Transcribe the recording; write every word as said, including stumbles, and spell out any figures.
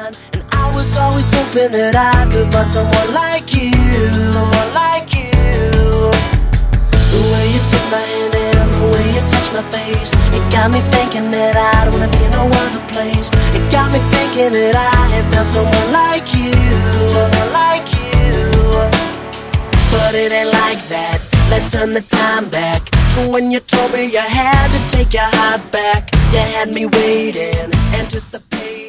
mine. And I was always hoping that I could find someone like you, someone like you. The way you took my hand and the way you touched my face, it got me thinking that I don't wanna be in no other place. It got me thinking that I had found someone like you, someone like you. But it ain't like that. Let's turn the time back to when you told me you had to take your heart back. You had me waiting, anticipating.